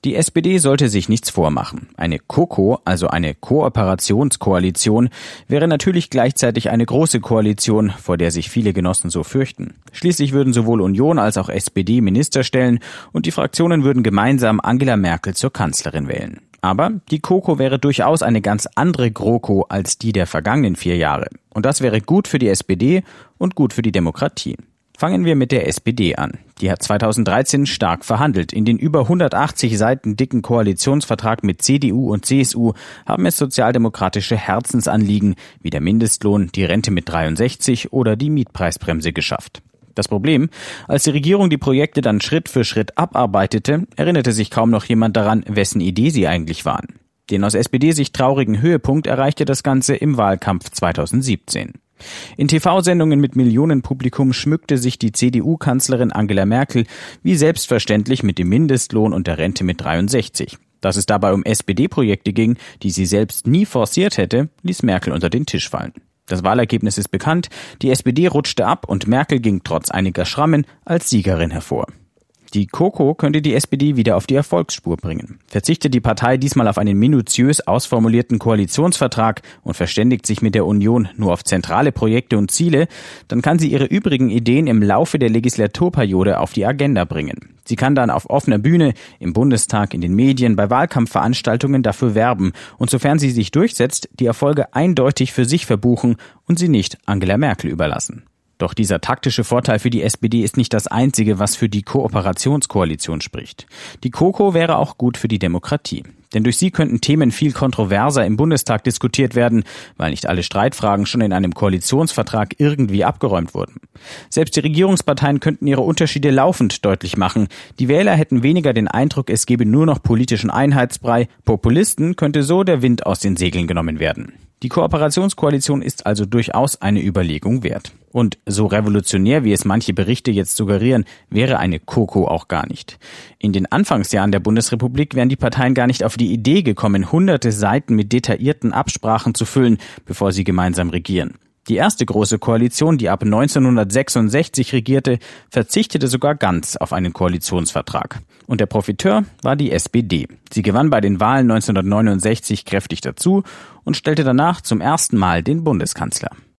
Die SPD sollte sich nichts vormachen. Eine KoKo, also eine Kooperationskoalition, wäre natürlich gleichzeitig eine große Koalition, vor der sich viele Genossen so fürchten. Schließlich würden sowohl Union als auch SPD Minister stellen und die Fraktionen würden gemeinsam Angela Merkel zur Kanzlerin wählen. Aber die KoKo wäre durchaus eine ganz andere GroKo als die der vergangenen 4 Jahre. Und das wäre gut für die SPD und gut für die Demokratie. Fangen wir mit der SPD an. Die hat 2013 stark verhandelt. In den über 180 Seiten dicken Koalitionsvertrag mit CDU und CSU haben es sozialdemokratische Herzensanliegen wie der Mindestlohn, die Rente mit 63 oder die Mietpreisbremse geschafft. Das Problem, als die Regierung die Projekte dann Schritt für Schritt abarbeitete, erinnerte sich kaum noch jemand daran, wessen Idee sie eigentlich waren. Den aus SPD-Sicht traurigen Höhepunkt erreichte das Ganze im Wahlkampf 2017. In TV-Sendungen mit Millionenpublikum schmückte sich die CDU-Kanzlerin Angela Merkel wie selbstverständlich mit dem Mindestlohn und der Rente mit 63. Dass es dabei um SPD-Projekte ging, die sie selbst nie forciert hätte, ließ Merkel unter den Tisch fallen. Das Wahlergebnis ist bekannt, die SPD rutschte ab und Merkel ging trotz einiger Schrammen als Siegerin hervor. Die KoKo könnte die SPD wieder auf die Erfolgsspur bringen. Verzichtet die Partei diesmal auf einen minutiös ausformulierten Koalitionsvertrag und verständigt sich mit der Union nur auf zentrale Projekte und Ziele, dann kann sie ihre übrigen Ideen im Laufe der Legislaturperiode auf die Agenda bringen. Sie kann dann auf offener Bühne, im Bundestag, in den Medien, bei Wahlkampfveranstaltungen dafür werben und sofern sie sich durchsetzt, die Erfolge eindeutig für sich verbuchen und sie nicht Angela Merkel überlassen. Doch dieser taktische Vorteil für die SPD ist nicht das einzige, was für die Kooperationskoalition spricht. Die KoKo wäre auch gut für die Demokratie. Denn durch sie könnten Themen viel kontroverser im Bundestag diskutiert werden, weil nicht alle Streitfragen schon in einem Koalitionsvertrag irgendwie abgeräumt wurden. Selbst die Regierungsparteien könnten ihre Unterschiede laufend deutlich machen. Die Wähler hätten weniger den Eindruck, es gebe nur noch politischen Einheitsbrei. Populisten könnte so der Wind aus den Segeln genommen werden. Die Kooperationskoalition ist also durchaus eine Überlegung wert. Und so revolutionär, wie es manche Berichte jetzt suggerieren, wäre eine KoKo auch gar nicht. In den Anfangsjahren der Bundesrepublik wären die Parteien gar nicht auf die Idee gekommen, hunderte Seiten mit detaillierten Absprachen zu füllen, bevor sie gemeinsam regieren. Die erste große Koalition, die ab 1966 regierte, verzichtete sogar ganz auf einen Koalitionsvertrag. Und der Profiteur war die SPD. Sie gewann bei den Wahlen 1969 kräftig dazu und stellte danach zum ersten Mal den Bundeskanzler.